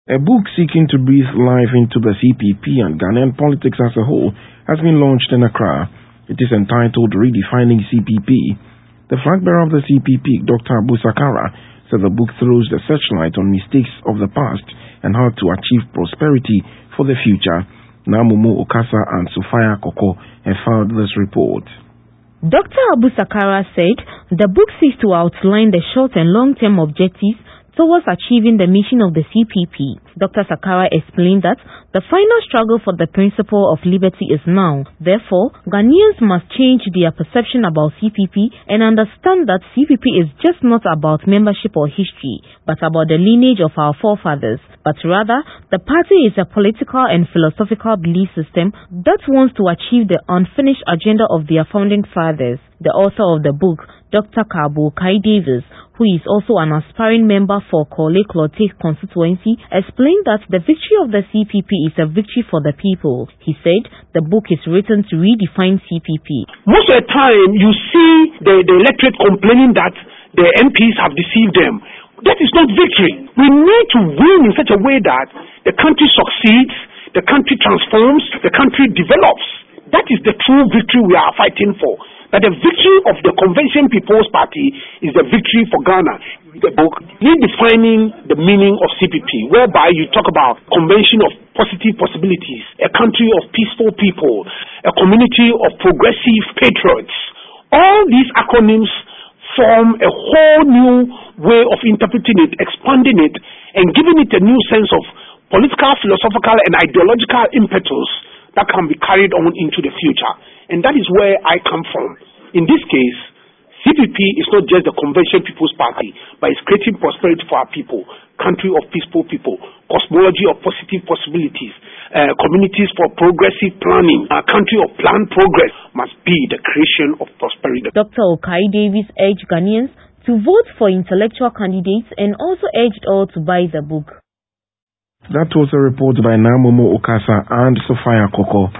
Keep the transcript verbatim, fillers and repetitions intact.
A book seeking to breathe life into the C P P and Ghanaian politics as a whole has been launched in Accra. It is entitled Redefining C P P. The flag bearer of the C P P, Doctor Abu Sakara, said the book throws the searchlight on mistakes of the past and how to achieve prosperity for the future. Namumo Okasa and Sophia Koko have filed this report. Doctor Abu Sakara said the book seeks to outline the short and long-term objectives towards achieving the mission of the C P P. Doctor Sakara explained that the final struggle for the principle of liberty is now. Therefore, Ghanaians must change their perception about C P P and understand that C P P is just not about membership or history, but about the lineage of our forefathers. But rather, the party is a political and philosophical belief system that wants to achieve the unfinished agenda of their founding fathers. The author of the book, Doctor Kabo Kai Davis, who is also an aspiring member for Korle Klottey constituency, explained that the victory of the C P P is a victory for the people. He said the book is written to redefine C P P. Most of the time, you see the, the electorate complaining that the M Ps have deceived them. That is not victory. We need to win in such a way that the country succeeds, the country transforms, the country develops. That is the true victory we are fighting for. That the victory of the Convention People's Party is the victory for Ghana. The book, Redefining the Meaning of C P P, whereby you talk about convention of positive possibilities, a country of peaceful people, a community of progressive patriots. All these acronyms form a whole new way of interpreting it, expanding it, and giving it a new sense of political, philosophical, and ideological impetus that can be carried on into the future. And that is where I come from. In this case, C P P is not just the Convention People's Party, but it's creating prosperity for our people, country of peaceful people, cosmology of positive possibilities, uh, communities for progressive planning, a country of planned progress must be the creation of prosperity. Doctor Okai Davis urged Ghanaians to vote for intellectual candidates and also urged all to buy the book. That was a report by Namumo Okasa and Sophia Koko.